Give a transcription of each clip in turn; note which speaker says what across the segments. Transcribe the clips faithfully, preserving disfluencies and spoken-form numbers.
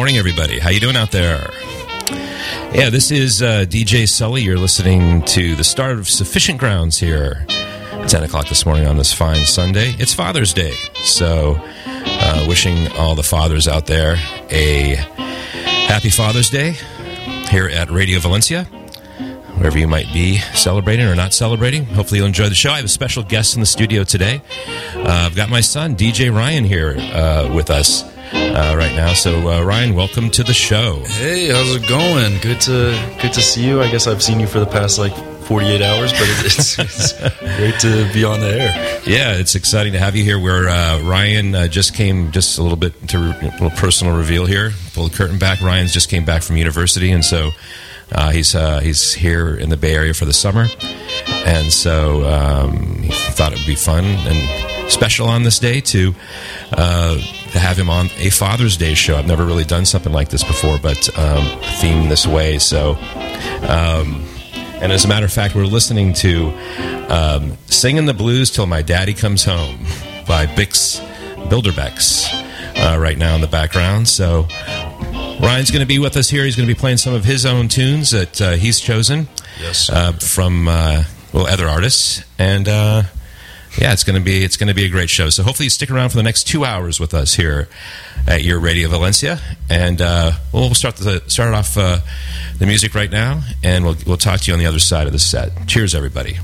Speaker 1: morning, everybody. How you doing out there? Yeah, this is uh, D J Sully. You're listening to the start of Sufficient Grounds here. ten o'clock this morning on this fine Sunday. It's Father's Day, so uh, wishing all the fathers out there a happy Father's Day here at Radio Valencia. Wherever you might be celebrating or not celebrating, hopefully you'll enjoy the show. I have a special guest in the studio today. Uh, I've got my son, D J Ryan, here uh, with us uh, right now. So, uh, Ryan, welcome to the show.
Speaker 2: Hey, how's it going? Good to good to see you. I guess I've seen you for the past, like, forty-eight hours, but it's, it's great to be on the air.
Speaker 1: Yeah, it's exciting to have you here. Where uh, Ryan uh, just came, just a little bit to a little personal reveal here. Pull the curtain back. Ryan's just came back from university, and so uh, he's uh, he's here in the Bay Area for the summer, and so um, he thought it would be fun and special on this day to uh, to have him on a Father's Day show. I've never really done something like this before, but um, themed this way. So. Um, And as a matter of fact, we're listening to um, Singing the Blues Till My Daddy Comes Home by Bix Bilderbecks uh, right now in the background. So Ryan's going to be with us here. He's going to be playing some of his own tunes that uh, he's chosen
Speaker 2: yes,
Speaker 1: uh, from uh, well, other artists. And uh, yeah, it's going to be it's going to be a great show. So hopefully you stick around for the next two hours with us here at your Radio Valencia, and uh, we'll start the start off uh, the music right now, and we'll we'll talk to you on the other side of the set. Cheers, everybody.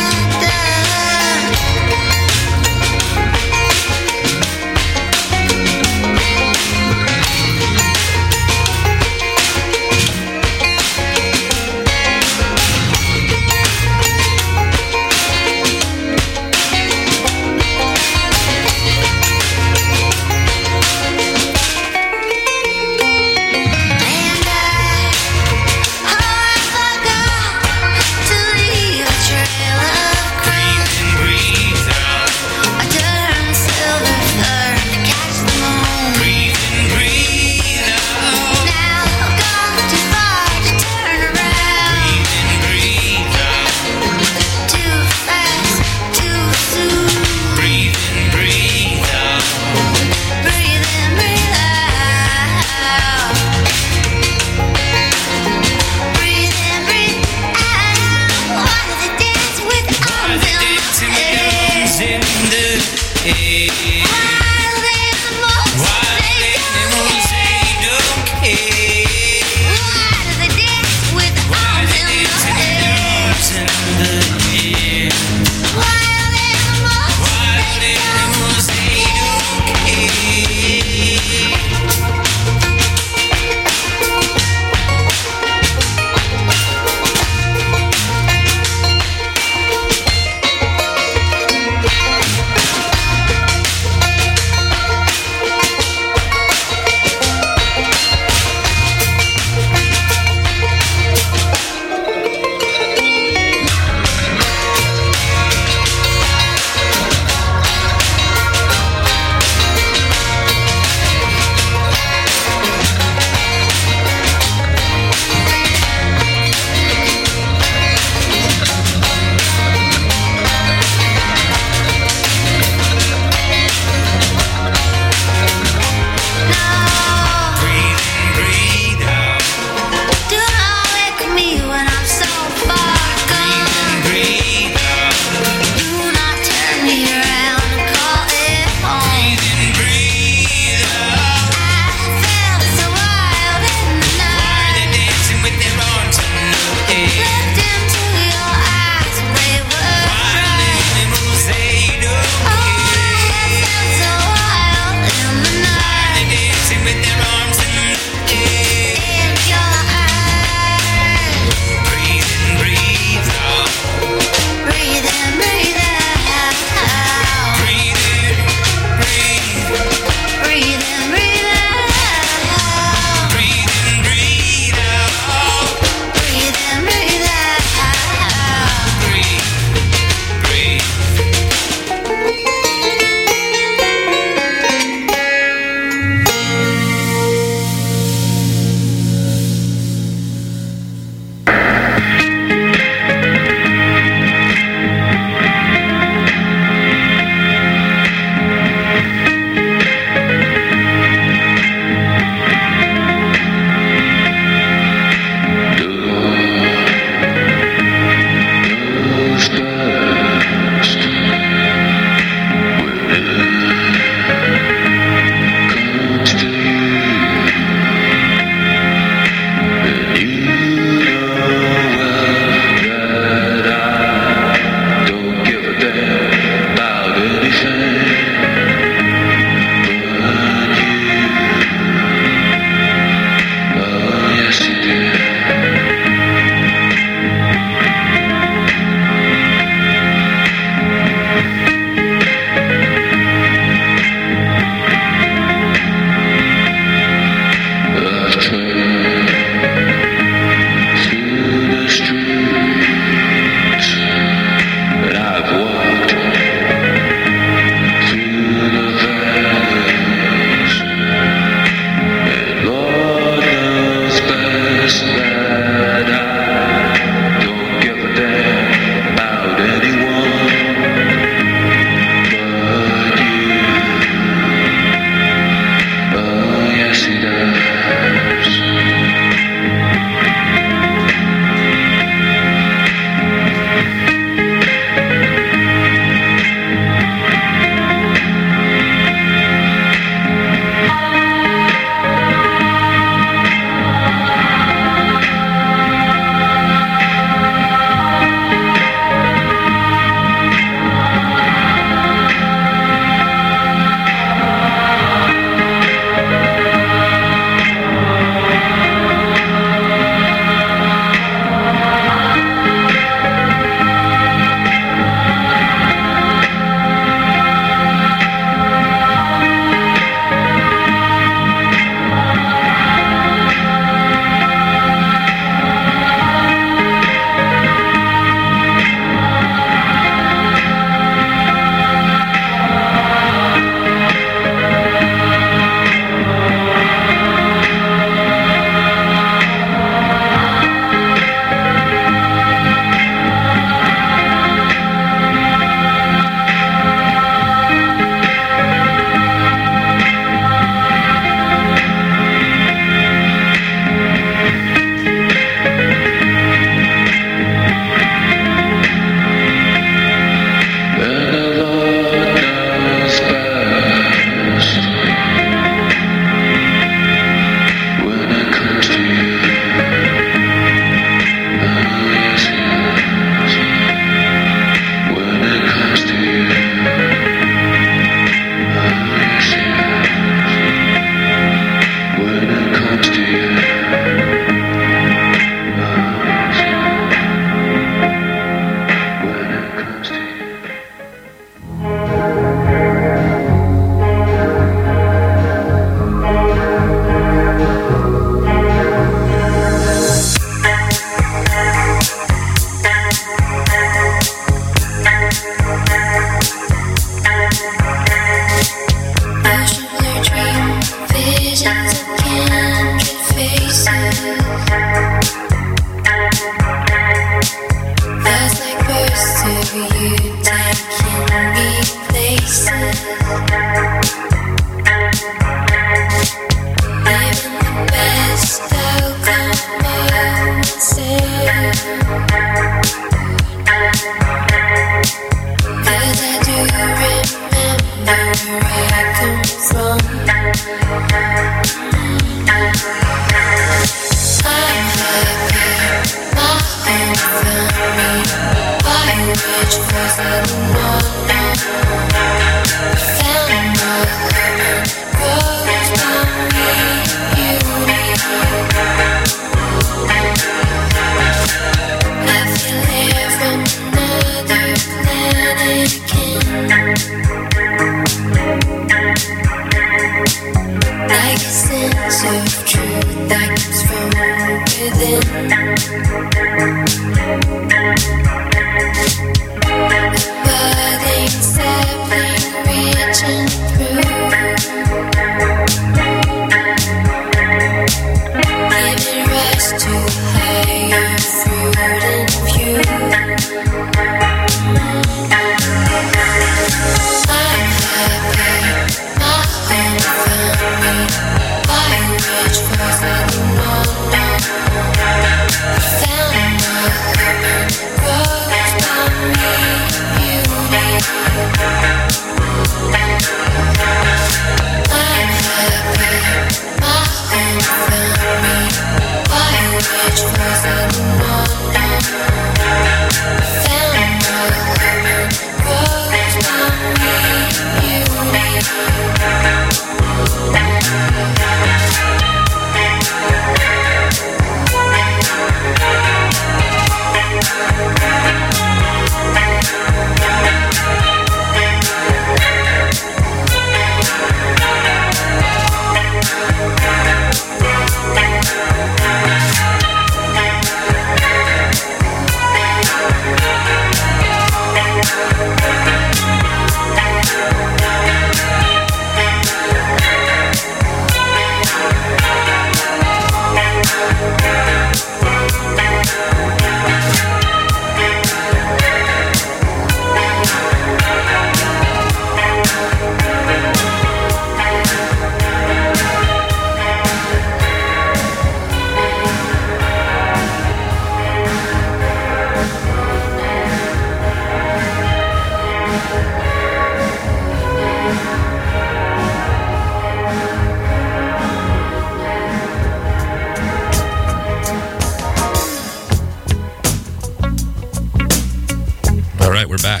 Speaker 1: right, we're back.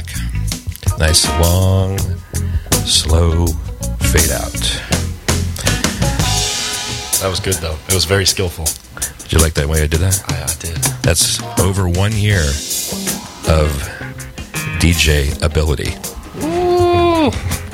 Speaker 1: Nice, long, slow fade out.
Speaker 2: That was good, though. It was very skillful.
Speaker 1: Did you like that way I did that?
Speaker 2: I, I did.
Speaker 1: That's over one year of D J ability.
Speaker 2: Ooh.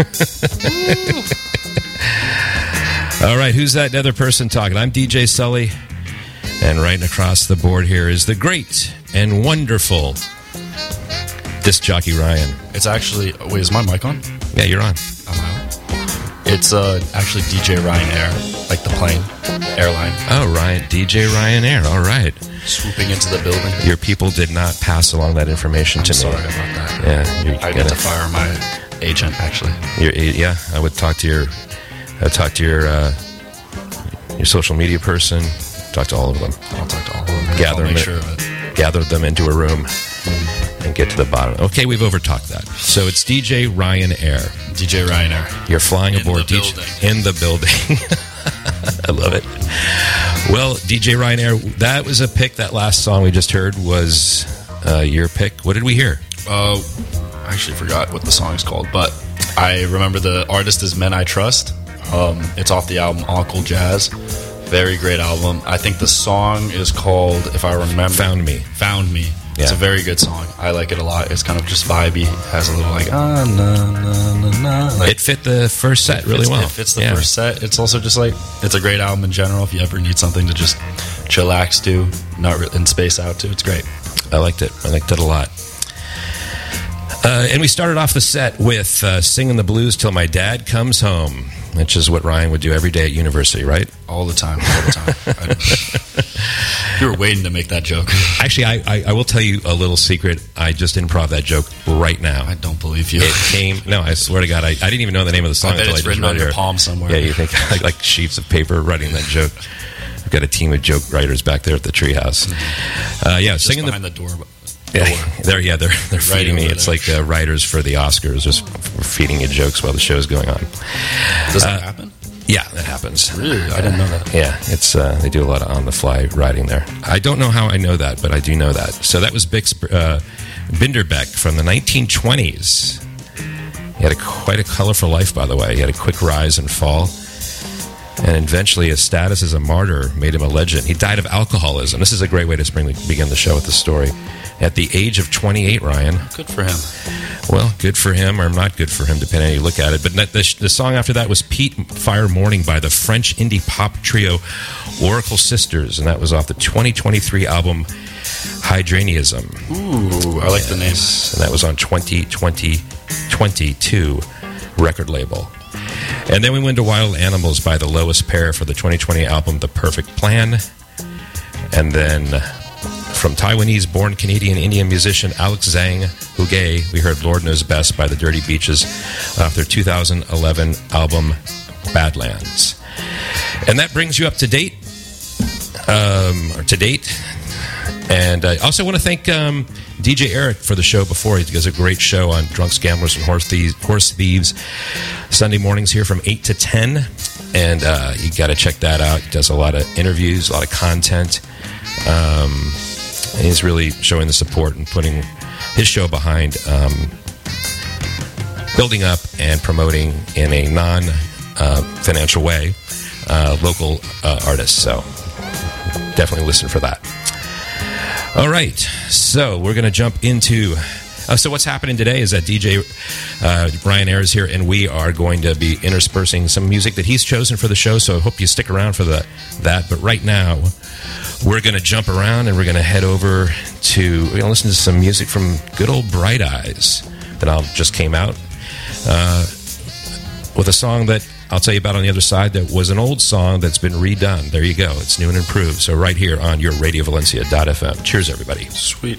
Speaker 1: All right, who's that other person talking? I'm D J Sully, and right across the board here is the great and wonderful disc jockey Ryan.
Speaker 2: It's actually... Wait, is my mic on?
Speaker 1: Yeah, you're on.
Speaker 2: I'm on. It's uh, actually D J Ryan Air, like the plane, airline.
Speaker 1: Oh, Ryan, D J Ryan Air. All right.
Speaker 2: Swooping into the building.
Speaker 1: Your people did not pass along that information
Speaker 2: I'm
Speaker 1: to
Speaker 2: sorry
Speaker 1: me.
Speaker 2: about that.
Speaker 1: Yeah, you
Speaker 2: I need to fire my agent, actually.
Speaker 1: Your, yeah, I would talk to your, uh, talk to your, uh, your social media person. Talk to all of them.
Speaker 2: I'll talk to all of them.
Speaker 1: Gather
Speaker 2: I'll make
Speaker 1: them,
Speaker 2: sure of it.
Speaker 1: Gather them into a room and get to the bottom. Okay, we've overtalked that. So it's D J Ryan Air.
Speaker 2: D J Ryan Air.
Speaker 1: You're flying
Speaker 2: in
Speaker 1: aboard
Speaker 2: the
Speaker 1: D J in the building. I love it. Well, D J Ryan Air, that was a pick. That last song we just heard was uh, your pick. What did we hear?
Speaker 2: Uh, I actually forgot what the song's called, but I remember the artist is Men I Trust. Um, it's off the album Uncle Jazz. Very great album. I think the song is called, if I remember...
Speaker 1: Found Me.
Speaker 2: Found Me.
Speaker 1: Yeah.
Speaker 2: It's a very good song. I like it a lot. It's kind of just vibey. It has a little like, ah, na, na, na, na. Like,
Speaker 1: it fit the first set
Speaker 2: it
Speaker 1: really
Speaker 2: fits,
Speaker 1: well.
Speaker 2: It fits the
Speaker 1: yeah.
Speaker 2: first set. It's also just like, it's a great album in general. If you ever need something to just chillax to, not re- and space out to, it's great.
Speaker 1: I liked it. I liked it a lot. Uh, and we started off the set with uh, Singing the Blues Till My Dad Comes Home, which is what Ryan would do every day at university, right?
Speaker 2: All the time. All the time. You were waiting to make that joke.
Speaker 1: Actually, I, I, I will tell you a little secret. I just improv that joke right now.
Speaker 2: I don't believe you.
Speaker 1: It came... No, I swear to God, I, I didn't even know the name of the song
Speaker 2: I bet
Speaker 1: until
Speaker 2: it's
Speaker 1: I just
Speaker 2: written on
Speaker 1: read
Speaker 2: your
Speaker 1: here.
Speaker 2: palm somewhere.
Speaker 1: Yeah, you think like, like sheets of paper writing that joke. I've got a team of joke writers back there at the treehouse. Uh, yeah,
Speaker 2: just
Speaker 1: singing
Speaker 2: behind
Speaker 1: the...
Speaker 2: the door.
Speaker 1: Yeah, they're yeah they're they're feeding me.
Speaker 2: over
Speaker 1: It's
Speaker 2: there.
Speaker 1: like uh, writers for the Oscars, just feeding you jokes while the show's going on.
Speaker 2: Does that
Speaker 1: Uh,
Speaker 2: happen?
Speaker 1: Yeah, that happens.
Speaker 2: Really? I didn't know that.
Speaker 1: Yeah, it's uh, they do a lot of on the fly writing there. I don't know how I know that, but I do know that. So that was Bix, uh, Binderbeck from the nineteen twenties. He had a, quite a colorful life, by the way. He had a quick rise and fall. And eventually his status as a martyr made him a legend. He died of alcoholism. This is a great way to spring, begin the show with this story. At the age of twenty-eight, Ryan.
Speaker 2: Good for him.
Speaker 1: Well, good for him or not good for him, depending on how you look at it. But the, the song after that was Pete Fire Morning by the French indie pop trio Oracle Sisters. And that was off the twenty twenty-three album Hydraniism.
Speaker 2: Ooh, I like
Speaker 1: yes.
Speaker 2: the name.
Speaker 1: And that was on twenty twenty twenty-two record label. And then we went to Wild Animals by the Lowest Pair for the twenty twenty album The Perfect Plan. And then from Taiwanese-born Canadian Indian musician Alex Zhang Hugay, we heard Lord Knows Best by the Dirty Beaches off their two thousand eleven album Badlands. And that brings you up to date, um, or to date. And I also want to thank um, D J Eric for the show before. He does a great show on Drunks, Gamblers, and Horse Thieves, horse thieves Sunday mornings here from eight to ten. And uh, you got to check that out. He does a lot of interviews, a lot of content. Um, and he's really showing the support and putting his show behind um, building up and promoting in a non-financial uh, way uh, local uh, artists. So definitely listen for that. All right, so we're going to jump into... Uh, so what's happening today is that D J uh, Ryan Ayers here, and we are going to be interspersing some music that he's chosen for the show, so I hope you stick around for the, that. But right now, we're going to jump around, and we're going to head over to... We're going to listen to some music from good old Bright Eyes that I'll, just came out uh, with a song that I'll tell you about on the other side that was an old song that's been redone. There you go. It's new and improved. So right here on your radio valencia dot f m. Cheers, everybody.
Speaker 2: Sweet.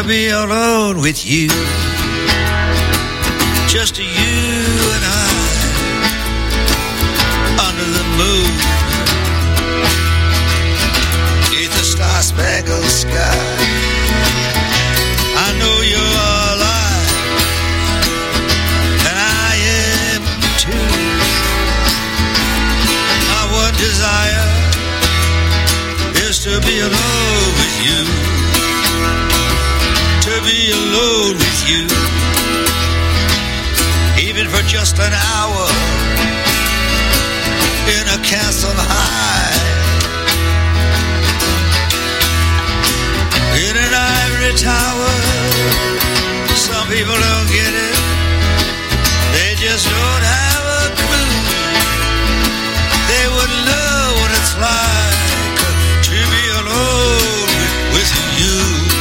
Speaker 3: to be alone with you, just you and I, under the moon, beneath the star-spangled sky. I know you're alive, and I am too. My one desire is to be alone with you, to be alone with you, even for just an hour, in a castle high, in an ivory tower. Some people don't get it, they just don't have a clue. They wouldn't know what it's like to be alone with you.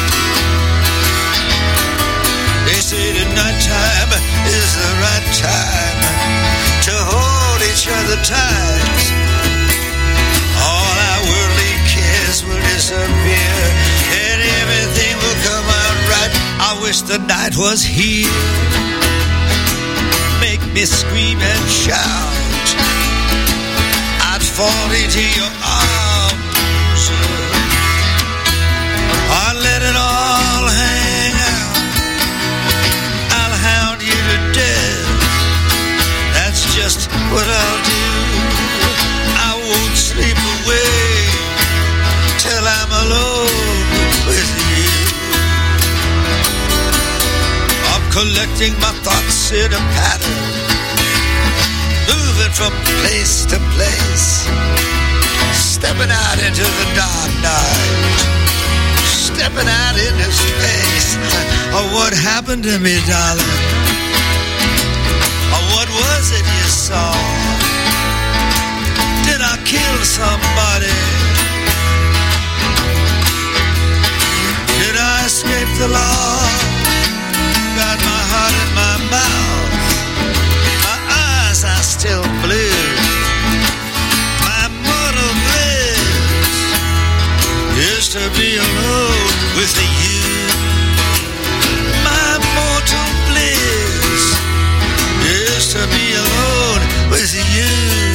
Speaker 3: They say that nighttime is the right time to hold each other tight. All our worldly cares will disappear, and everything will come out right. I wish the night was here. Make me scream and shout. I'd fall into your arms. I'd let it all hang out. I'll hound you to death. That's just what I'll do. I won't sleep away till I'm alone with you. I'm collecting my thoughts in a pattern, moving from place to place, stepping out into the dark night, stepping out into space. Oh, what happened to me, darling? Oh, what was it you saw? Did I kill somebody? Did I escape the law? Got my heart in my mouth, my eyes are still blue. My mortal bliss is to be alone with you. My mortal bliss is to be alone with you.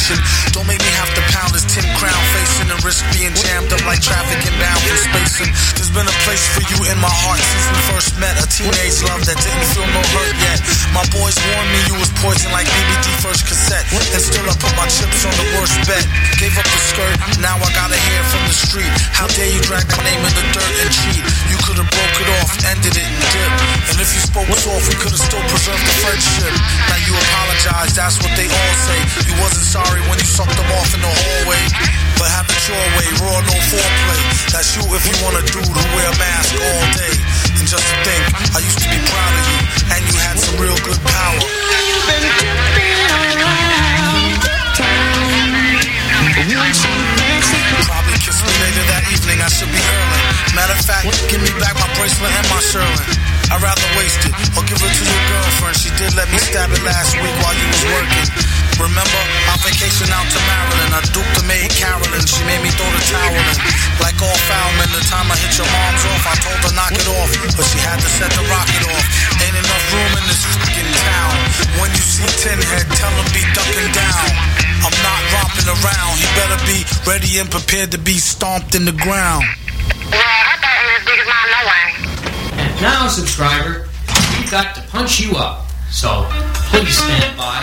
Speaker 4: station. Don't make me have to pound this tin crown facing and risk being jammed up like traffic inbound from spacing. There's been a place for you in my heart since we first met. A teenage love that didn't feel no hurt yet. My boys warned me you was poison like B B D first cassette. And still I put my chips on the worst bet. Gave up the skirt, now I gotta hear from the street. How dare you drag my name in the dirt and cheat? You could've broke it off, ended it and dipped. And if you spoke soft, we could've still preserved the friendship. Now you apologize, that's what they all say. You wasn't sorry when you sucked them off in the hallway. But have it your way, raw, no foreplay. That's you if you want a dude who wear a mask all day. And just to think, I used to be proud of you, and you had some real good power. You've been tipping around time. Probably kiss me later that evening, I should be early. Matter of fact, give me back my bracelet and my Sherlin. I'd rather waste it, or give it to your girlfriend. She did let me stab it last week while you was working. Remember, on vacation out to Maryland, I duped the maid Carolyn. She made me throw the towel in. Like all foulmen, the time I hit your mom's off, I told her knock it off, but she had to set the rocket off. Ain't enough room in this fucking town. When you see Tin Head, tell him be ducking down. I'm not romping around. He better be ready and prepared to be stomped in the ground.
Speaker 5: Well, I thought he was as big as mine, no way.
Speaker 6: And now, subscriber, we've got to punch you up. So, please stand by.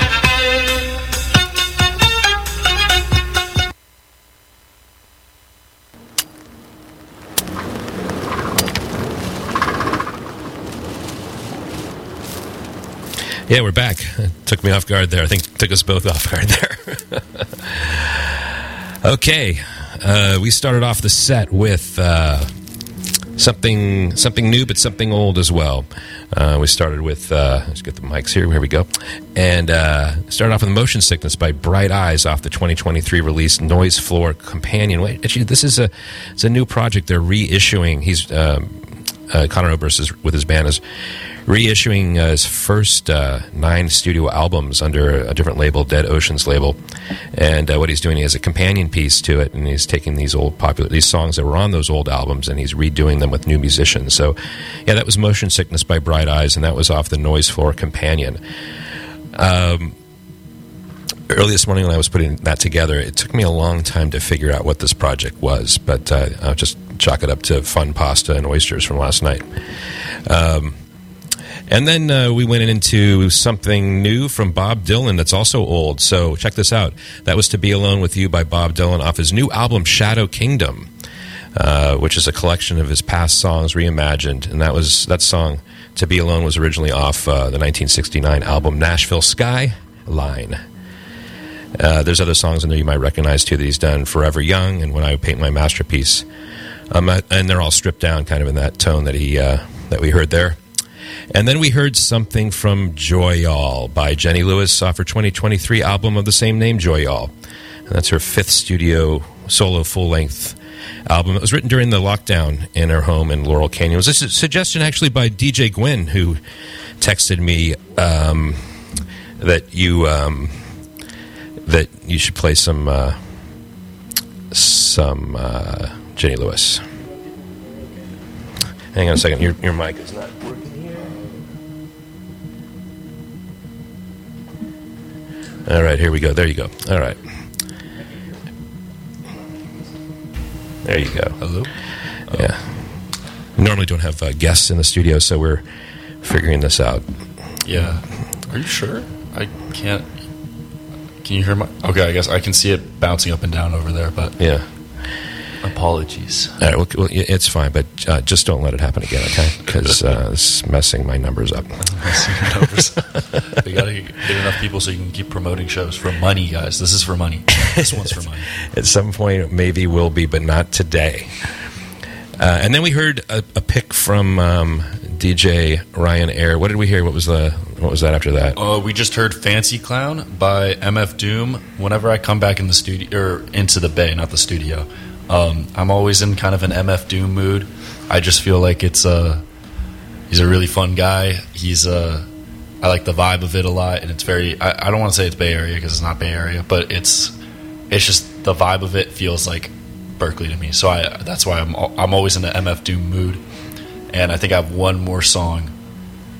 Speaker 1: Yeah, we're back. It took me off guard there. I think it took us both off guard there. Okay. Uh, we started off the set with uh, something something new, but something old as well. Uh, we started with, uh, let's get the mics here. Here we go. And uh, started off with Motion Sickness by Bright Eyes off the twenty twenty-three release Noise Floor Companion. Wait, actually, this is a it's a new project they're reissuing. He's um, uh, Conor Oberst is with his band is reissuing uh, his first uh, nine studio albums under a different label, Dead Oceans label. And uh, what he's doing, he has a companion piece to it, and he's taking these old popular these songs that were on those old albums, and he's redoing them with new musicians. So, yeah, that was Motion Sickness by Bright Eyes, and that was off the Noise Floor Companion. Um, early this morning when I was putting that together, it took me a long time to figure out what this project was, but uh, I'll just chalk it up to fun pasta and oysters from last night. Um And then uh, we went into something new from Bob Dylan that's also old. So check this out. That was To Be Alone With You by Bob Dylan off his new album, Shadow Kingdom, uh, which is a collection of his past songs reimagined. And that was that song, To Be Alone, was originally off uh, the nineteen sixty-nine album Nashville Skyline. Uh, there's other songs in there you might recognize, too, that he's done, Forever Young and When I Paint My Masterpiece. Um, and they're all stripped down kind of in that tone that he uh, that we heard there. And then we heard something from Joyall by Jenny Lewis off her twenty twenty-three album of the same name, Joyall. And that's her fifth studio solo full-length album. It was written during the lockdown in her home in Laurel Canyon. It was a suggestion actually by D J Gwynn, who texted me um, that you um, that you should play some uh, some uh, Jenny Lewis. Hang on a second. Your your mic is not working. All right, here we go. There you go. All right. There you go.
Speaker 2: Hello? Oh.
Speaker 1: Yeah. We normally don't have uh, guests in the studio, so we're figuring this out.
Speaker 2: Yeah. Are you sure? I can't... Can you hear my... Okay, I guess I can see it bouncing up and down over there, but...
Speaker 1: Yeah.
Speaker 2: Apologies.
Speaker 1: All right, well, well it's fine, but uh, just don't let it happen again, okay? Because uh, it's messing my numbers up.
Speaker 2: Messing your numbers. We got to get enough people so you can keep promoting shows for money, guys. This is for money. This one's for money.
Speaker 1: At some point, maybe will be, but not today. Uh, and then we heard a, a pick from um, D J Ryan Air. What did we hear? What was the what was that after that?
Speaker 2: Uh, we just heard Fancy Clown by M F Doom. Whenever I come back in the studio, or into the Bay, not the studio, um, I'm always in kind of an M F Doom mood. I just feel like it's a he's a really fun guy. He's a I like the vibe of it a lot, and it's very. I, I don't want to say it's Bay Area because it's not Bay Area, but it's it's just the vibe of it feels like Berkeley to me. So I that's why I'm I'm always in the M F Doom mood. And I think I have one more song,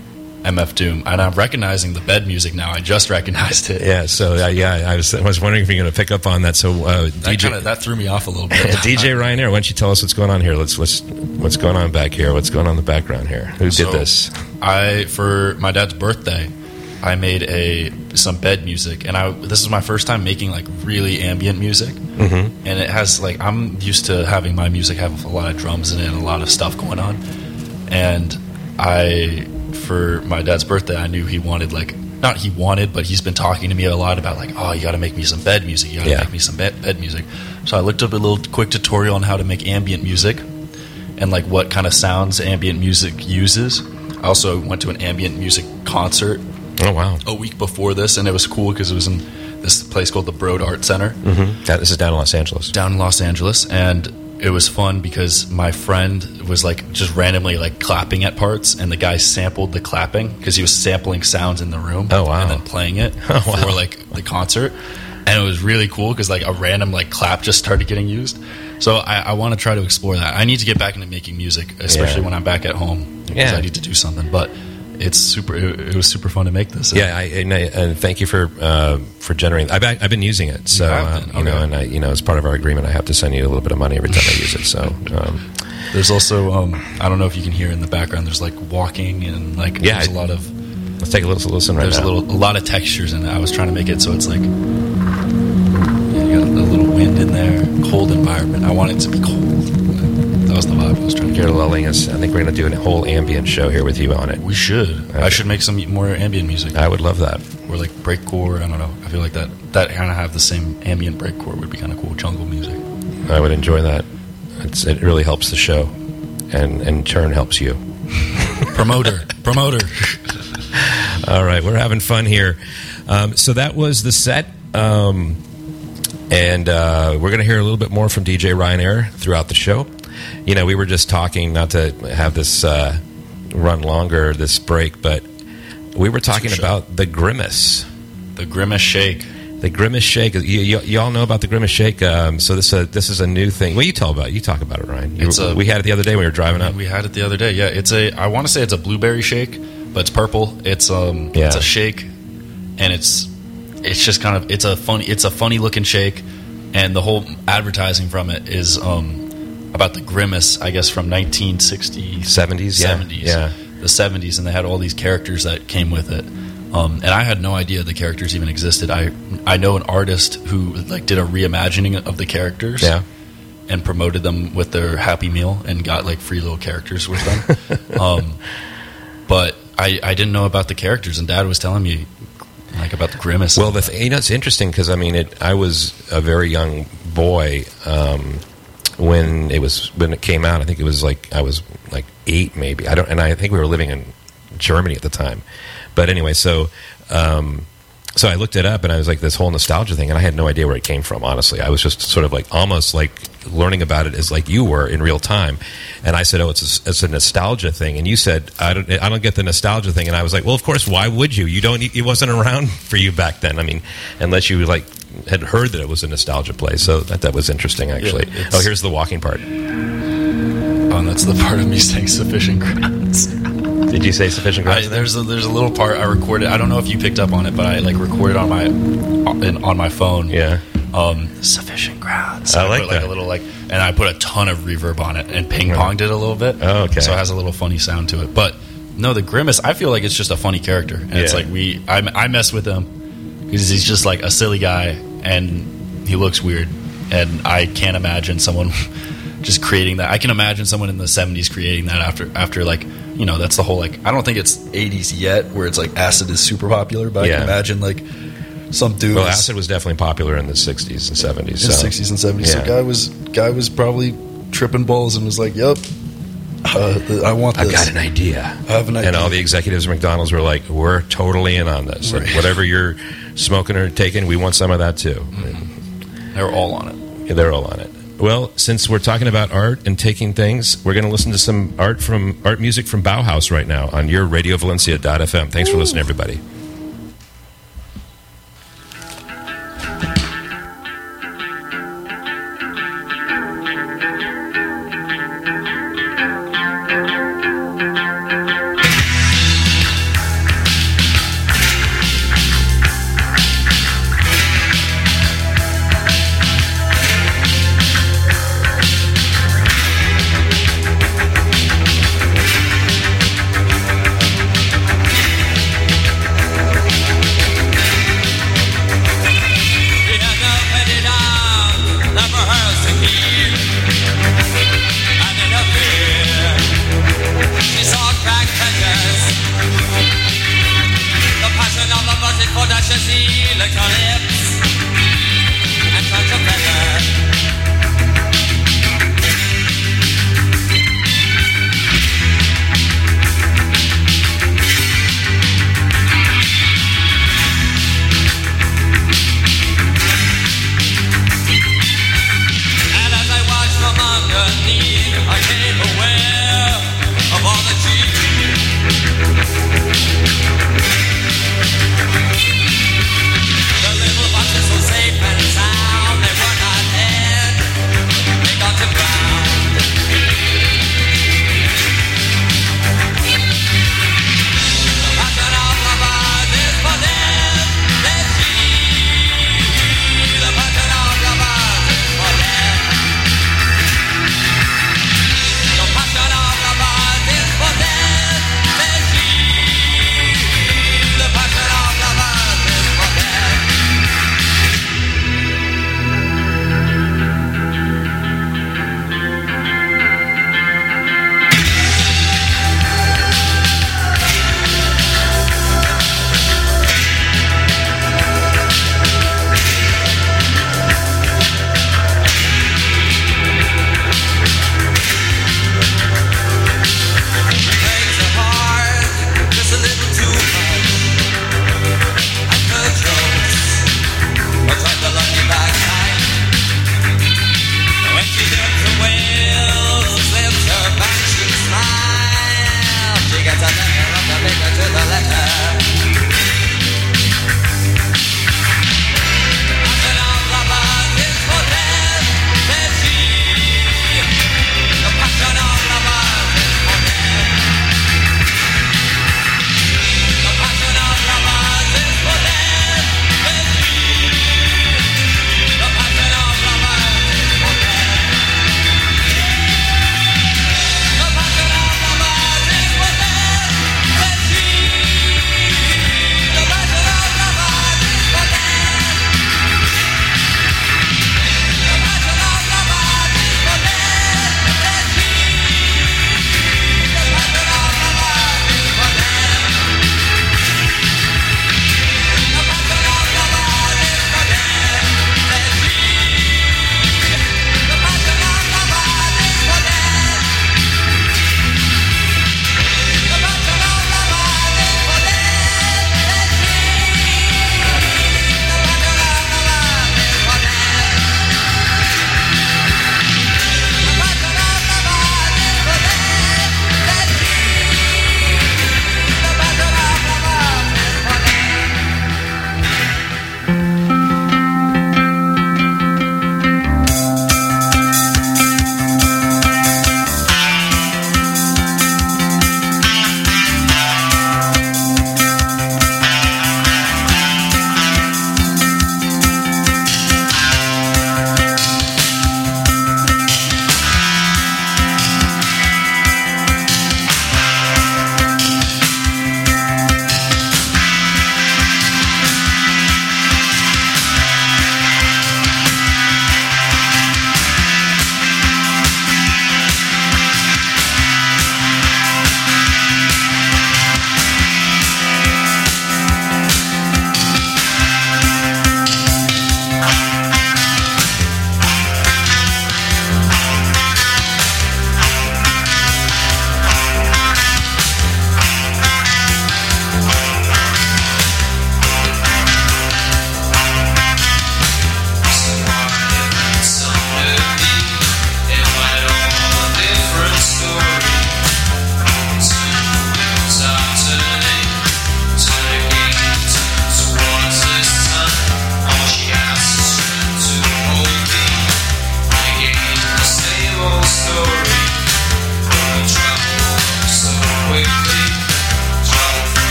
Speaker 2: M F Doom, and I'm recognizing the bed music now. I just recognized it.
Speaker 1: Yeah, so uh, yeah, I was I was wondering if you're going to pick up on that. So uh,
Speaker 2: That,
Speaker 1: D J
Speaker 2: kinda, that threw me off a little bit.
Speaker 1: D J Ryanair, why don't you tell us what's going on here? Let's let's what's going on back here? What's going on in the background here? Who
Speaker 2: So,
Speaker 1: did this?
Speaker 2: I for my dad's birthday, I made a some bed music, and I this is my first time making like really ambient music, mm-hmm. and it has like I'm used to having my music have a lot of drums in it and a lot of stuff going on, and I for my dad's birthday I knew he wanted like not he wanted but he's been talking to me a lot about like, oh, you got to make me some bed music, you got to
Speaker 1: Yeah.
Speaker 2: make me some bed, bed music. So I looked up a little quick tutorial on how to make ambient music and like what kind of sounds ambient music uses. I also went to an ambient music concert
Speaker 1: Oh wow!
Speaker 2: a week before this, and it was cool because it was in this place called the Broad Art Center
Speaker 1: Mm-hmm. Yeah, this is down in Los Angeles.
Speaker 2: down in Los Angeles, and it was fun because my friend was like just randomly like clapping at parts, and the guy sampled the clapping because he was sampling sounds in the room.
Speaker 1: Oh, wow.
Speaker 2: And then playing it
Speaker 1: Oh, wow.
Speaker 2: for like the concert, and it was really cool because like a random like clap just started getting used. So I, I want to try to explore that. I need to get back into making music, especially
Speaker 1: Yeah.
Speaker 2: when I'm back at home because
Speaker 1: Yeah.
Speaker 2: I need to do something. But it's super. It, it was super fun to make this.
Speaker 1: Yeah, I, and, I, and thank you for uh, for generating. I've, I've been using it, so
Speaker 2: have
Speaker 1: uh,
Speaker 2: been?
Speaker 1: you know,
Speaker 2: Okay.
Speaker 1: and I, you know, as part of our agreement, I have to send you a little bit of money every time I use it. So um,
Speaker 2: There's also um, I don't know if you can hear in the background. There's like walking and like
Speaker 1: Yeah,
Speaker 2: there's
Speaker 1: I-
Speaker 2: a lot of
Speaker 1: let's take a little listen right
Speaker 2: there's
Speaker 1: now.
Speaker 2: a little a lot of textures in it. I was trying to make it so it's like yeah, you got a little wind in there, cold environment. I want it to be cold. That was the vibe I was trying to
Speaker 1: You're
Speaker 2: get.
Speaker 1: lulling us. I think we're going to do a whole ambient show here with you on it.
Speaker 2: We should. I should make some more ambient music.
Speaker 1: I would love that.
Speaker 2: Or like breakcore. I don't know. I feel like that that kind of have the same ambient breakcore would be kind of cool. Jungle music.
Speaker 1: I would enjoy that. It's, it really helps the show, and in turn helps you.
Speaker 2: Promoter, promoter.
Speaker 1: All right, we're having fun here. Um, so that was the set, um, and uh, we're going to hear a little bit more from D J Ryanair throughout the show. You know, we were just talking, not to have this uh, run longer, this break, but we were talking
Speaker 2: Show.
Speaker 1: about the Grimace.
Speaker 2: The Grimace Shake.
Speaker 1: The Grimace Shake. You, you, you all know about the Grimace Shake. Um, so this uh, this is a new thing. Well, you tell about it. You talk about it, Ryan. You,
Speaker 2: It's a-
Speaker 1: we had it the other day when we were driving up.
Speaker 2: We had it the other day. Yeah, it's a. I want to say it's a blueberry shake, but it's purple. It's um.
Speaker 1: Yeah.
Speaker 2: It's a shake, and it's it's just kind of it's a funny it's a funny looking shake, and the whole advertising from it is um about the Grimace, I guess from nineteen sixty
Speaker 1: seventies, yeah.
Speaker 2: seventies,
Speaker 1: Yeah.
Speaker 2: the seventies, and they had all these characters that came with it. Um, and I had no idea the characters even existed. I I know an artist who like did a reimagining of the characters.
Speaker 1: Yeah.
Speaker 2: And promoted them with their Happy Meal and got like free little characters with them. um, but I, I didn't know about the characters, and Dad was telling me like about the Grimace.
Speaker 1: Well, the th- you know, it's interesting because I mean, it, I was a very young boy um, when it was when it came out. I think it was like I was like eight, maybe. I don't, and I think we were living in Germany at the time. But anyway, so um, so I looked it up, and I was like this whole nostalgia thing, and I had no idea where it came from. Honestly, I was just sort of like almost like learning about it as like you were in real time. And I said, "Oh, it's a, it's a nostalgia thing." And you said, "I don't, I don't get the nostalgia thing." And I was like, "Well, of course, why would you? You don't. It wasn't around for you back then. I mean, unless you like had heard that it was a nostalgia place." So that that was interesting, actually.
Speaker 2: Yeah, it's-
Speaker 1: oh, here's the walking part.
Speaker 2: oh, and that's the part of me saying sufficient grounds.
Speaker 1: Did you say sufficient
Speaker 2: I,
Speaker 1: grounds?
Speaker 2: there's a, there's a little part I recorded. I don't know if you picked up on it, but I like recorded on my on, on my phone.
Speaker 1: Yeah.
Speaker 2: Um, sufficient grounds.
Speaker 1: I like
Speaker 2: put, like
Speaker 1: that.
Speaker 2: a little like, and I put a ton of reverb on it and ping ponged it a little bit.
Speaker 1: Oh, okay.
Speaker 2: So it has a little funny sound to it. But no, the Grimace, I feel like it's just a funny character, and it's
Speaker 1: Yeah.
Speaker 2: like we I, I mess with him because he's just like a silly guy and he looks weird, and I can't imagine someone just creating that. I can imagine someone in the seventies creating that after after like. You know, that's the whole, like, I don't think it's eighties yet where it's, like, acid is super popular, but I
Speaker 1: Yeah.
Speaker 2: can imagine, like, some dude
Speaker 1: Well,
Speaker 2: is-
Speaker 1: acid was definitely popular in the sixties and seventies.
Speaker 2: in the
Speaker 1: so-
Speaker 2: sixties and seventies.
Speaker 1: Yeah.
Speaker 2: So guy was guy was probably tripping balls and was like, yep, uh, th- I want this.
Speaker 1: I've got an idea.
Speaker 2: I have an idea.
Speaker 1: And all the executives at McDonald's were like, we're totally in on this. And
Speaker 2: Right.
Speaker 1: whatever you're smoking or taking, we want some of that too.
Speaker 2: They were all on it.
Speaker 1: Yeah, they're all on it. Well, since we're talking about art and taking things, we're going to listen to some art from art music from Bauhaus right now on your radio valencia dot f m. Thanks for listening, everybody.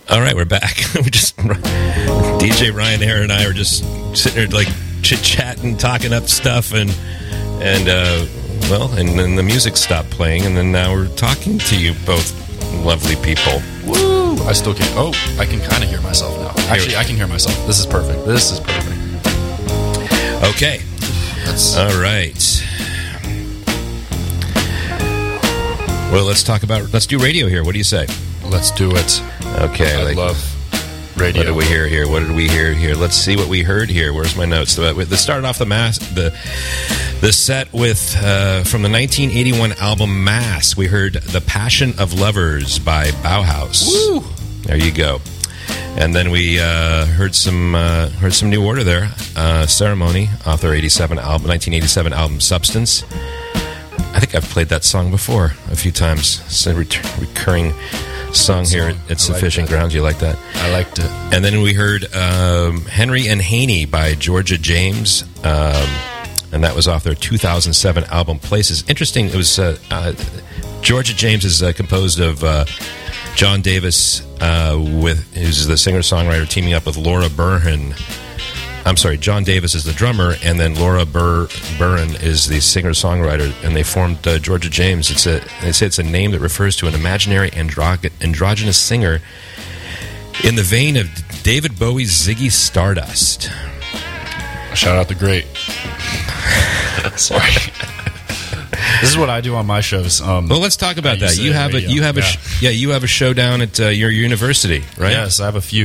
Speaker 1: All right, we're back. we just D J Ryan Hare and I are just sitting there like chit chatting, talking up stuff, and and uh, well, and then the music stopped playing, and then now we're talking to you both, lovely people.
Speaker 2: Woo! I still can't. Oh, I can kind of hear myself now. Actually, I can hear myself. This is perfect. This is perfect.
Speaker 1: Okay.
Speaker 2: That's
Speaker 1: All right. Well, let's talk about. Let's do radio here. What do you say?
Speaker 2: Let's do it.
Speaker 1: Okay.
Speaker 2: I
Speaker 1: like,
Speaker 2: love radio.
Speaker 1: What did we hear here? What did we hear here? Let's see what we heard here. Where's my notes? So, uh, Let's start off the mass the the set with uh, from the nineteen eighty-one album Mass. We heard "The Passion of Lovers" by Bauhaus.
Speaker 2: Woo!
Speaker 1: There you go. And then we uh, heard some uh, heard some New Order there. Uh, Ceremony, off their eighty-seven album, nineteen eighty-seven album Substance. I think I've played that song before a few times. It's a ret- recurring song here at Sufficient Grounds. You like that?
Speaker 2: I liked it.
Speaker 1: And then we heard um, Henry and Haney by Georgia James, um, and that was off their two thousand seven album Places. Interesting, it was uh, uh, Georgia James is uh, composed of uh, John Davis, uh, with who's the singer-songwriter, teaming up with Laura Burhan. I'm sorry, John Davis is the drummer, and then Laura Bur- Burhan is the singer-songwriter, and they formed uh, Georgia James. It's a, they say it's a name that refers to an imaginary andro- androgynous singer in the vein of David Bowie's Ziggy Stardust.
Speaker 2: Shout out the great. Sorry. This is what I do on my shows. Um,
Speaker 1: Well, let's talk about
Speaker 2: I
Speaker 1: that.
Speaker 2: use
Speaker 1: You
Speaker 2: it
Speaker 1: have a
Speaker 2: radio.
Speaker 1: you have a
Speaker 2: Yeah.
Speaker 1: sh- yeah you have a show down at uh, your university, right?
Speaker 2: Yes, I have a few.